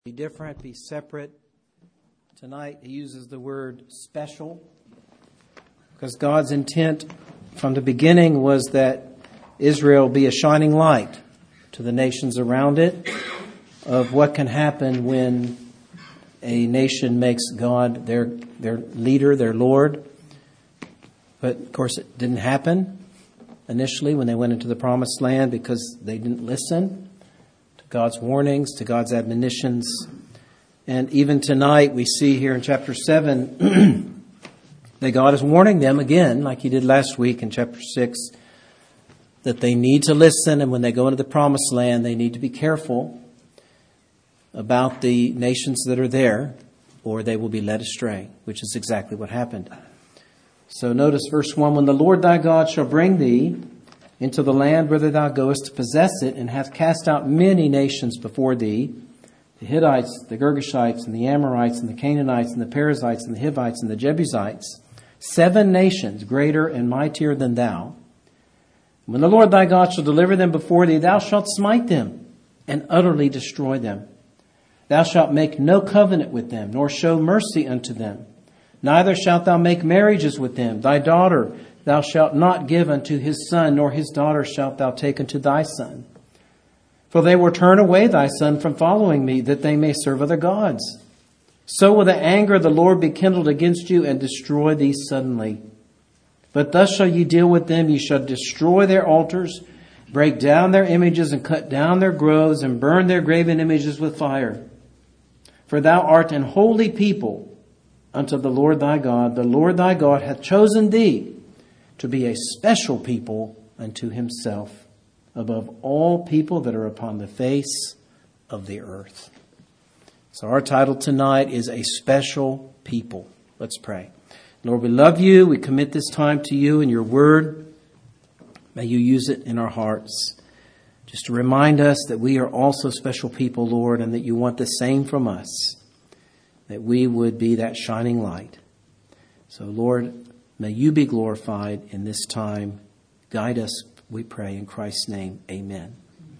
Be different, be separate. Tonight he uses the word special because God's intent from the beginning was that Israel be a shining light to the nations around it of what can happen when a nation makes God their leader, their Lord. But of course it didn't happen initially when they went into the promised land because they didn't listen to God's warnings, to God's admonitions. And even tonight we see here in chapter 7 that God is warning them again, like he did last week in chapter 6, that they need to listen, and when they go into the promised land, they need to be careful about the nations that are there, or they will be led astray, which is exactly what happened. So notice verse 1, when the Lord thy God shall bring thee into the land whither thou goest to possess it, and hath cast out many nations before thee, the Hittites, the Girgashites, and the Amorites, and the Canaanites, and the Perizzites, and the Hivites, and the Jebusites, 7 nations greater and mightier than thou. When the Lord thy God shall deliver them before thee, thou shalt smite them and utterly destroy them. Thou shalt make no covenant with them, nor show mercy unto them. Neither shalt thou make marriages with them. Thy daughter thou shalt not give unto his son, nor his daughter shalt thou take unto thy son. For they will turn away thy son from following me, that they may serve other gods. So will the anger of the Lord be kindled against you, and destroy thee suddenly. But thus shall ye deal with them. Ye shall destroy their altars, break down their images, and cut down their groves, and burn their graven images with fire. For thou art an holy people unto the Lord thy God. The Lord thy God hath chosen thee to be a special people unto himself, above all people that are upon the face of the earth. So our title tonight is A Special People. Let's pray. Lord, we love you. We commit this time to you and your word. May you use it in our hearts just to remind us that we are also special people, Lord, and that you want the same from us, that we would be that shining light. So, Lord, may you be glorified in this time. Guide us, we pray, in Christ's name. Amen.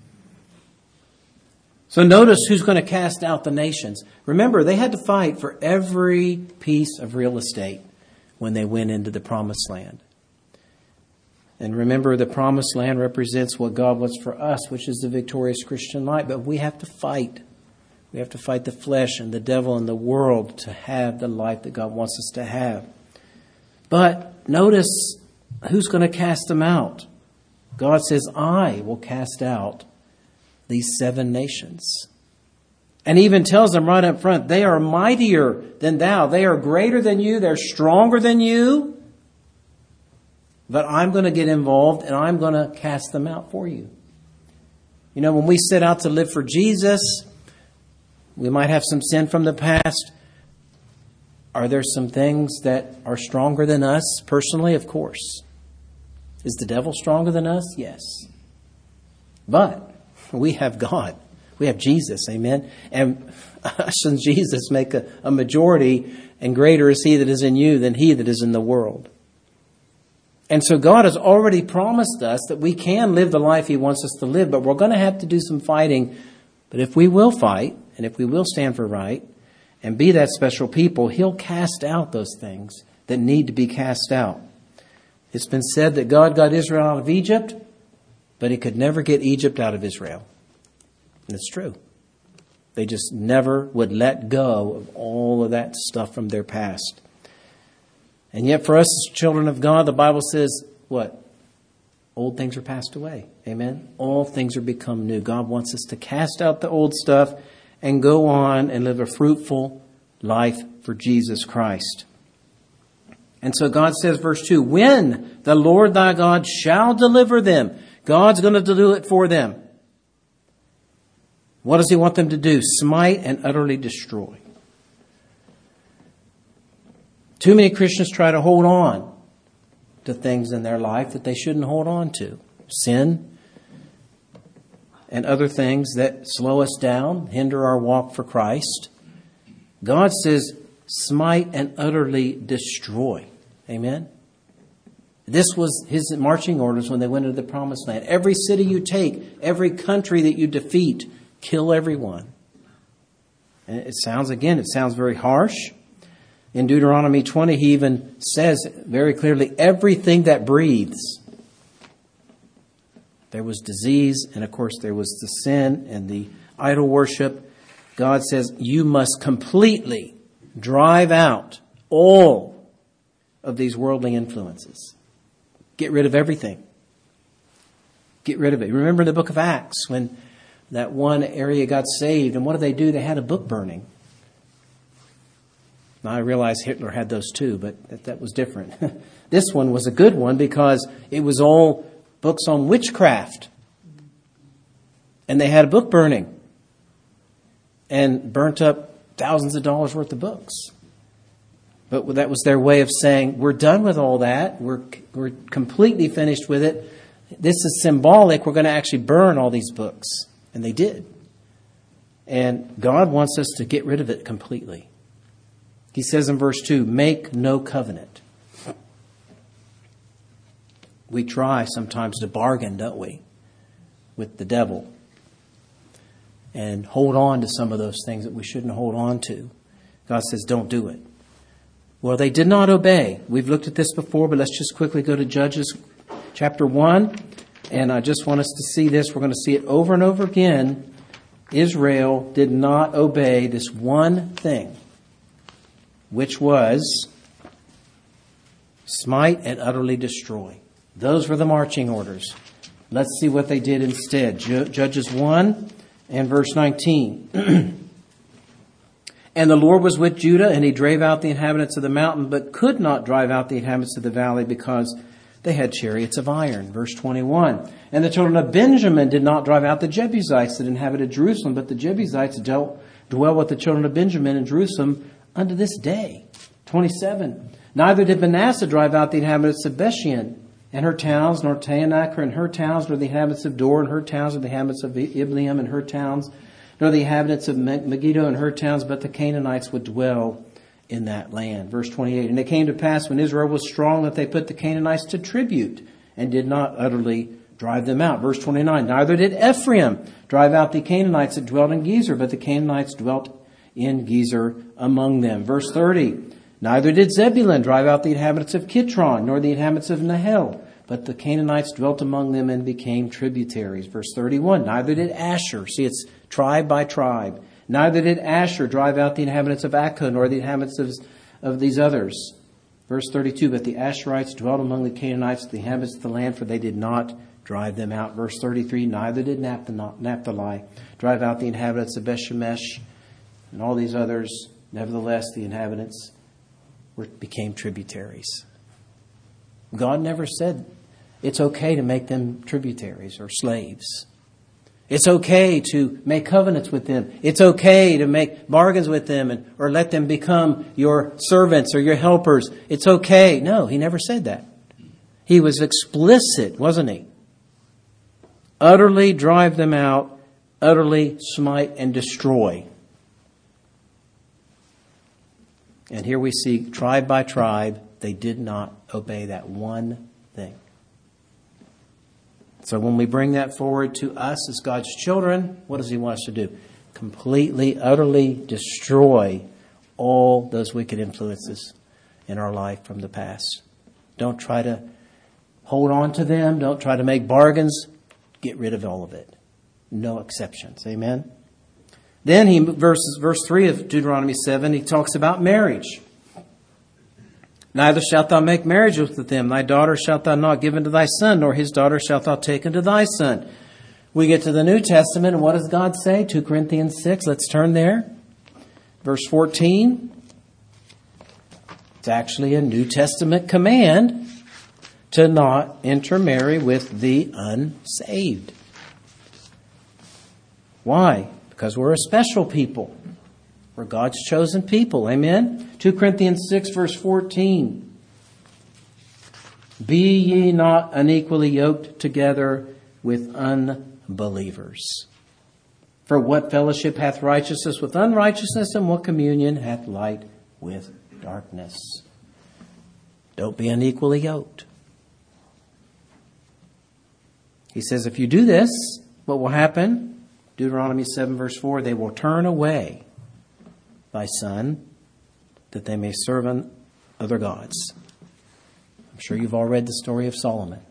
So notice who's going to cast out the nations. Remember, they had to fight for every piece of real estate when they went into the promised land. And remember, the promised land represents what God wants for us, which is the victorious Christian life. But we have to fight. We have to fight the flesh and the devil and the world to have the life that God wants us to have. But notice who's going to cast them out. God says, I will cast out these 7 nations. And even tells them right up front, they are mightier than thou. They are greater than you. They're stronger than you. But I'm going to get involved and I'm going to cast them out for you. You know, when we set out to live for Jesus, we might have some sin from the past. Are there some things that are stronger than us personally? Of course. Is the devil stronger than us? Yes. But we have God. We have Jesus. Amen. And us and Jesus make a majority, and greater is he that is in you than he that is in the world. And so God has already promised us that we can live the life he wants us to live, but we're going to have to do some fighting. But if we will fight, and if we will stand for right, and be that special people, he'll cast out those things that need to be cast out. It's been said that God got Israel out of Egypt, but he could never get Egypt out of Israel. And it's true. They just never would let go of all of that stuff from their past. And yet for us as children of God, the Bible says, what? Old things are passed away. Amen? All things are become new. God wants us to cast out the old stuff and go on and live a fruitful life for Jesus Christ. And so God says, verse 2, when the Lord thy God shall deliver them, God's going to do it for them. What does he want them to do? Smite and utterly destroy. Too many Christians try to hold on to things in their life that they shouldn't hold on to. Sin and other things that slow us down, hinder our walk for Christ. God says, smite and utterly destroy. Amen? This was his marching orders when they went into the promised land. Every city you take, every country that you defeat, kill everyone. And it sounds very harsh. In Deuteronomy 20, he even says very clearly, everything that breathes. There was disease, and of course there was the sin and the idol worship. God says, you must completely drive out all of these worldly influences. Get rid of everything. Get rid of it. Remember the book of Acts when that one area got saved, and what did they do? They had a book burning. Now I realize Hitler had those too, but that was different. This one was a good one because it was all books on witchcraft. And they had a book burning and burnt up thousands of dollars worth of books. But that was their way of saying, we're done with all that. We're completely finished with it. This is symbolic. We're going to actually burn all these books. And they did. And God wants us to get rid of it completely. He says in verse 2, make no covenant. We try sometimes to bargain, don't we, with the devil and hold on to some of those things that we shouldn't hold on to. God says, don't do it. Well, they did not obey. We've looked at this before, but let's just quickly go to Judges chapter 1. And I just want us to see this. We're going to see it over and over again. Israel did not obey this one thing, which was smite and utterly destroy. Those were the marching orders. Let's see what they did instead. Judges 1 and verse 19. And the Lord was with Judah, and he drave out the inhabitants of the mountain, but could not drive out the inhabitants of the valley because they had chariots of iron. Verse 21. And the children of Benjamin did not drive out the Jebusites that inhabited Jerusalem, but the Jebusites dwell with the children of Benjamin in Jerusalem unto this day. 27. Neither did Manasseh drive out the inhabitants of Beshian and her towns, nor Taanach and her towns, nor the inhabitants of Dor and her towns, nor the inhabitants of Ibleam and her towns, nor the inhabitants of Megiddo and her towns, but the Canaanites would dwell in that land. Verse 28. And it came to pass when Israel was strong that they put the Canaanites to tribute and did not utterly drive them out. Verse 29. Neither did Ephraim drive out the Canaanites that dwelt in Gezer, but the Canaanites dwelt in Gezer among them. Verse 30. Neither did Zebulun drive out the inhabitants of Kitron, nor the inhabitants of Nahel, but the Canaanites dwelt among them and became tributaries. Verse 31. Neither did Asher. See, it's tribe by tribe. Neither did Asher drive out the inhabitants of Akko, nor the inhabitants of these others. Verse 32. But the Asherites dwelt among the Canaanites, the inhabitants of the land, for they did not drive them out. Verse 33. Neither did Naphtali drive out the inhabitants of Bethshemesh and all these others. Nevertheless, the inhabitants became tributaries. God never said it's okay to make them tributaries or slaves. It's okay to make covenants with them. It's okay to make bargains with them or let them become your servants or your helpers. It's okay. No, he never said that. He was explicit, wasn't he? Utterly drive them out, utterly smite and destroy. And here we see tribe by tribe, they did not obey that one thing. So when we bring that forward to us as God's children, what does he want us to do? Completely, utterly destroy all those wicked influences in our life from the past. Don't try to hold on to them. Don't try to make bargains. Get rid of all of it. No exceptions. Amen? Then verse 3 of Deuteronomy 7, he talks about marriage. Neither shalt thou make marriage with them. Thy daughter shalt thou not give unto thy son, nor his daughter shalt thou take unto thy son. We get to the New Testament, and what does God say? 2 Corinthians 6, let's turn there. Verse 14. It's actually a New Testament command to not intermarry with the unsaved. Why? Because we're a special people. We're God's chosen people. Amen? 2 Corinthians 6 verse 14. Be ye not unequally yoked together with unbelievers. For what fellowship hath righteousness with unrighteousness, and what communion hath light with darkness? Don't be unequally yoked. He says if you do this, what will happen? Deuteronomy 7 verse 4, they will turn away thy Son, that they may serve other gods. I'm sure you've all read the story of Solomon.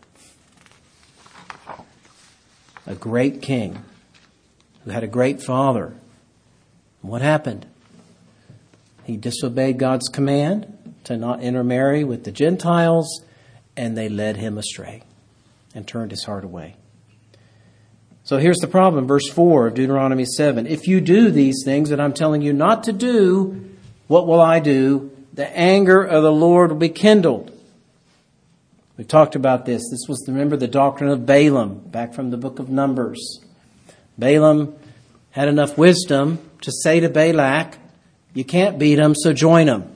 A great king who had a great father. And what happened? He disobeyed God's command to not intermarry with the Gentiles, and they led him astray and turned his heart away. So here's the problem, verse 4 of Deuteronomy 7. If you do these things that I'm telling you not to do, what will I do? The anger of the Lord will be kindled. We talked about this. This was, remember, the doctrine of Balaam, back from the book of Numbers. Balaam had enough wisdom to say to Balak, you can't beat them, so join them.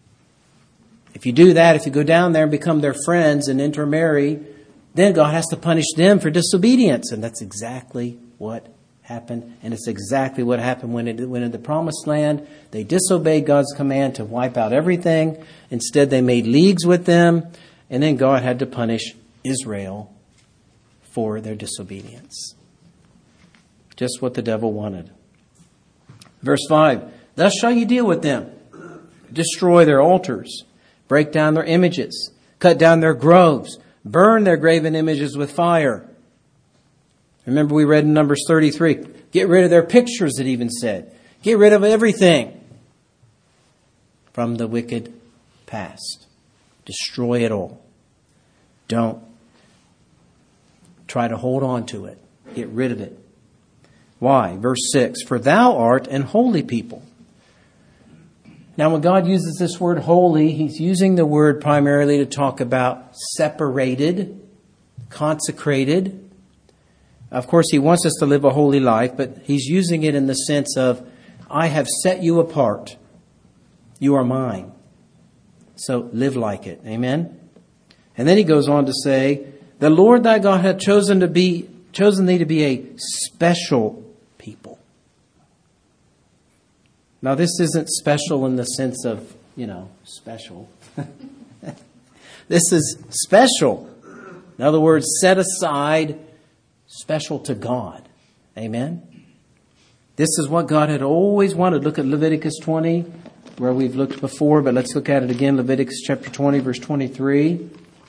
If you do that, if you go down there and become their friends and intermarry, then God has to punish them for disobedience. And that's exactly what happened. And it's exactly what happened when in the promised land, they disobeyed God's command to wipe out everything. Instead, they made leagues with them. And then God had to punish Israel for their disobedience. Just what the devil wanted. Verse 5, thus shall you deal with them. Destroy their altars. Break down their images. Cut down their groves. Burn their graven images with fire. Remember we read in Numbers 33. Get rid of their pictures, it even said. Get rid of everything from the wicked past. Destroy it all. Don't try to hold on to it. Get rid of it. Why? Verse 6, for thou art an holy people. Now, when God uses this word holy, He's using the word primarily to talk about separated, consecrated. Of course, He wants us to live a holy life, but He's using it in the sense of, I have set you apart. You are mine. So live like it. Amen? And then He goes on to say, the Lord thy God hath chosen thee to be a special people. Now, this isn't special in the sense of, special. This is special. In other words, set aside, special to God. Amen? This is what God had always wanted. Look at Leviticus 20, where we've looked before, but let's look at it again. Leviticus chapter 20, verse 23.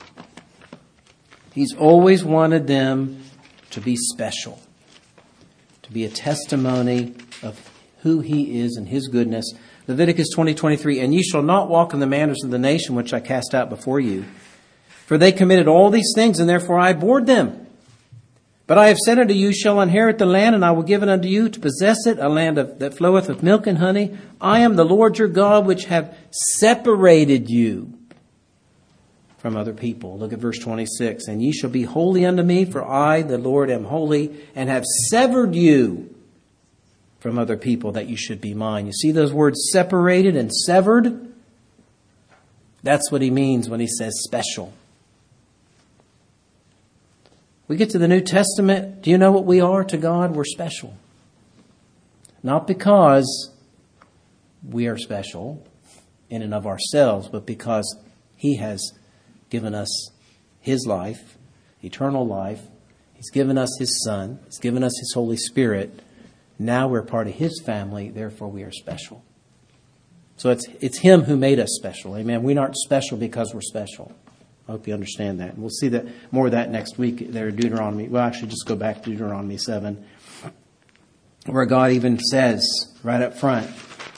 He's always wanted them to be special, to be a testimony of who He is and His goodness. Leviticus 20:23, and ye shall not walk in the manners of the nation which I cast out before you. For they committed all these things, and therefore I abhorred them. But I have said unto you, shall inherit the land, and I will give it unto you to possess it, a land that floweth with milk and honey. I am the Lord your God, which have separated you from other people. Look at verse 26. And ye shall be holy unto me, for I, the Lord, am holy, and have severed you from other people, that you should be mine. You see those words, separated and severed? That's what He means when He says special. We get to the New Testament. Do you know what we are to God? We're special. Not because we are special in and of ourselves, but because He has given us His life, eternal life. He's given us His Son. He's given us His Holy Spirit. Now we're part of His family, therefore we are special. So it's Him who made us special. Amen. We aren't special because we're special. I hope you understand that. We'll see that more of that next week there in Deuteronomy. Well, actually, just go back to Deuteronomy 7, where God even says right up front,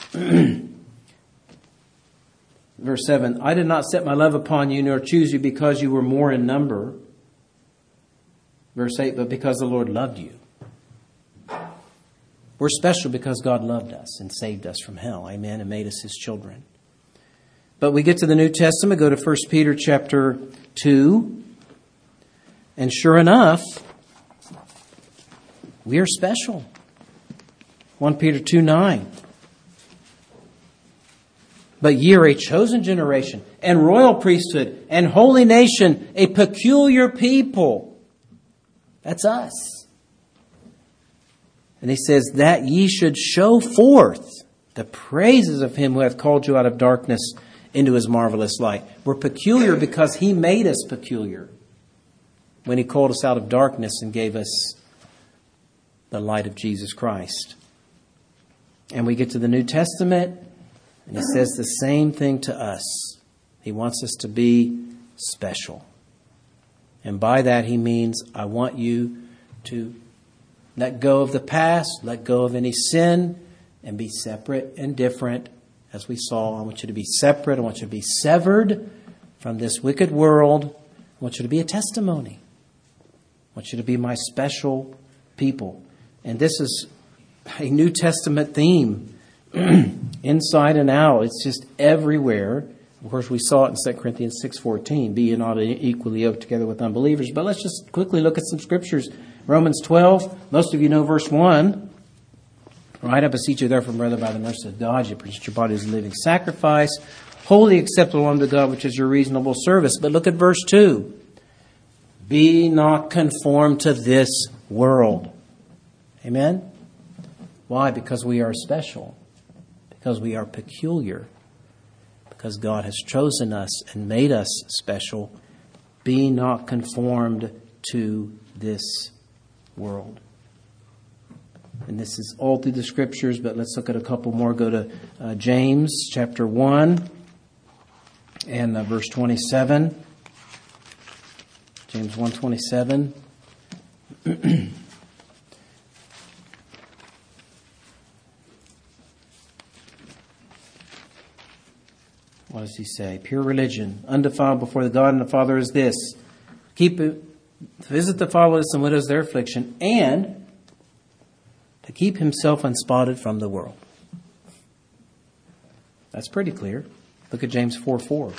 verse 7, I did not set my love upon you, nor choose you because you were more in number. Verse 8, but because the Lord loved you. We're special because God loved us and saved us from hell, amen, and made us His children. But we get to the New Testament, go to 1 Peter chapter 2, and sure enough, we are special. 1 Peter 2:9. But ye are a chosen generation, and royal priesthood, and holy nation, a peculiar people. That's us. And He says that ye should show forth the praises of Him who hath called you out of darkness into His marvelous light. We're peculiar because He made us peculiar when He called us out of darkness and gave us the light of Jesus Christ. And we get to the New Testament, And he says the same thing to us. He wants us to be special. And by that he means, I want you to let go of the past, let go of any sin, and be separate and different. As we saw, I want you to be separate. I want you to be severed from this wicked world. I want you to be a testimony. I want you to be my special people. And this is a New Testament theme, inside and out. It's just everywhere. Of course, we saw it in 2 Corinthians 6:14, be ye not equally yoked together with unbelievers. But let's just quickly look at some scriptures. Romans 12, most of you know verse 1. Right, I beseech you therefore, brother, by the mercy of God, you present your body as a living sacrifice, wholly acceptable unto God, which is your reasonable service. But look at verse 2. Be not conformed to this world. Amen? Why? Because we are special. Because we are peculiar. Because God has chosen us and made us special. Be not conformed to this world. And this is all through the scriptures, but let's look at a couple more. Go to James chapter 1 and verse 27. James 1:27. What does he say? Pure religion, undefiled before the God and the Father is this. Visit the fatherless and widows their affliction, and to keep himself unspotted from the world. That's pretty clear. Look at James 4:4.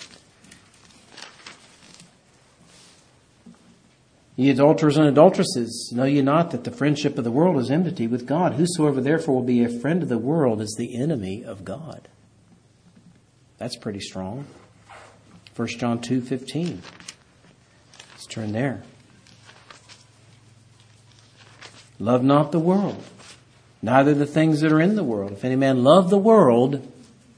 Ye adulterers and adulteresses, know ye not that the friendship of the world is enmity with God? Whosoever therefore will be a friend of the world is the enemy of God. That's pretty strong. 1 John 2:15. Let's turn there. Love not the world, neither the things that are in the world. If any man love the world,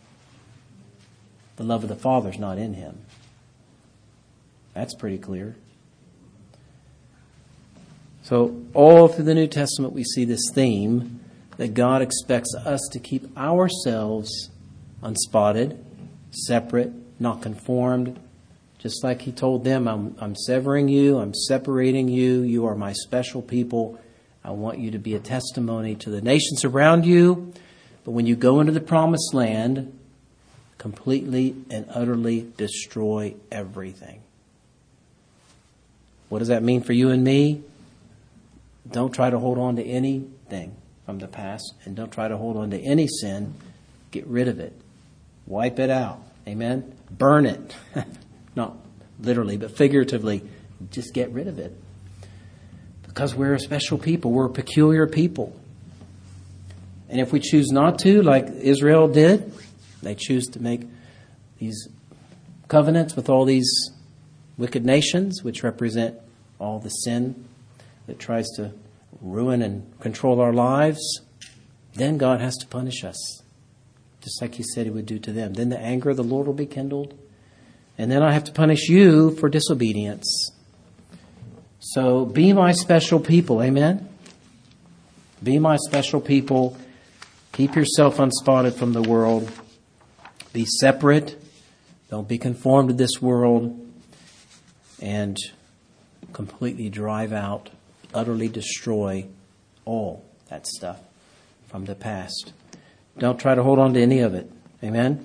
the love of the Father is not in him. That's pretty clear. So all through the New Testament we see this theme that God expects us to keep ourselves unspotted, separate, not conformed. Just like he told them, I'm severing you, I'm separating you, you are my special people. I want you to be a testimony to the nations around you. But when you go into the promised land, completely and utterly destroy everything. What does that mean for you and me? Don't try to hold on to anything from the past, and don't try to hold on to any sin. Get rid of it. Wipe it out. Amen? Burn it. Not literally, but figuratively. Just get rid of it. Because we're a special people. We're a peculiar people. And if we choose not to, like Israel did, they choose to make these covenants with all these wicked nations, which represent all the sin that tries to ruin and control our lives, then God has to punish us. Just like he said he would do to them. Then the anger of the Lord will be kindled. And then I have to punish you for disobedience. So be my special people. Amen? Be my special people. Keep yourself unspotted from the world. Be separate. Don't be conformed to this world. And completely drive out, utterly destroy all that stuff from the past. Don't try to hold on to any of it. Amen?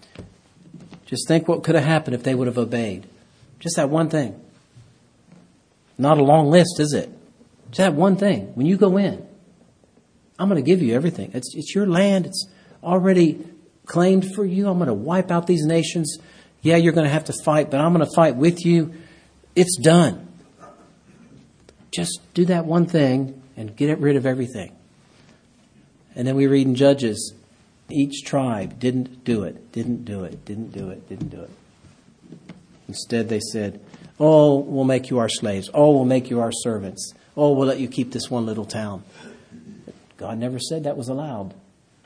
Just think what could have happened if they would have obeyed. Just that one thing. Not a long list, is it? Just that one thing. When you go in, I'm going to give you everything. It's your land. It's already claimed for you. I'm going to wipe out these nations. Yeah, you're going to have to fight, but I'm going to fight with you. It's done. Just do that one thing and get rid of everything. And then we read in Judges, each tribe didn't do it, didn't do it, didn't do it, didn't do it. Instead they said, oh, we'll make you our slaves. Oh, we'll make you our servants. Oh, we'll let you keep this one little town. God never said that was allowed.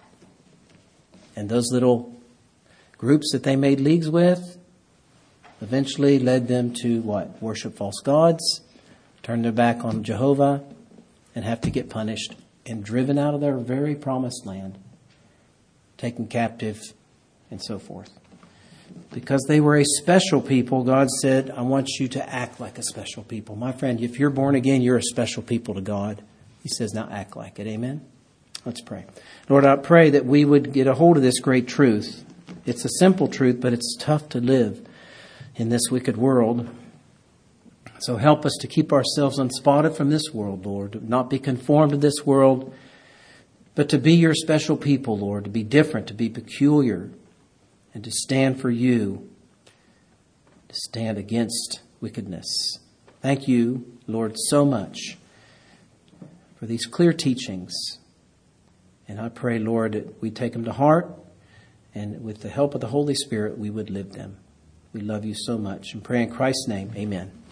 And those little groups that they made leagues with eventually led them to what? Worship false gods, turn their back on Jehovah, and have to get punished and driven out of their very promised land, taken captive and so forth. Because they were a special people, God said, I want you to act like a special people. My friend, if you're born again, you're a special people to God. He says, now act like it. Amen? Let's pray. Lord, I pray that we would get a hold of this great truth. It's a simple truth, but it's tough to live in this wicked world. So help us to keep ourselves unspotted from this world, Lord, to not be conformed to this world, but to be your special people, Lord, to be different, to be peculiar, and to stand for you, to stand against wickedness. Thank you, Lord, so much for these clear teachings. And I pray, Lord, that we take them to heart, and with the help of the Holy Spirit, we would live them. We love you so much. And pray in Christ's name, amen.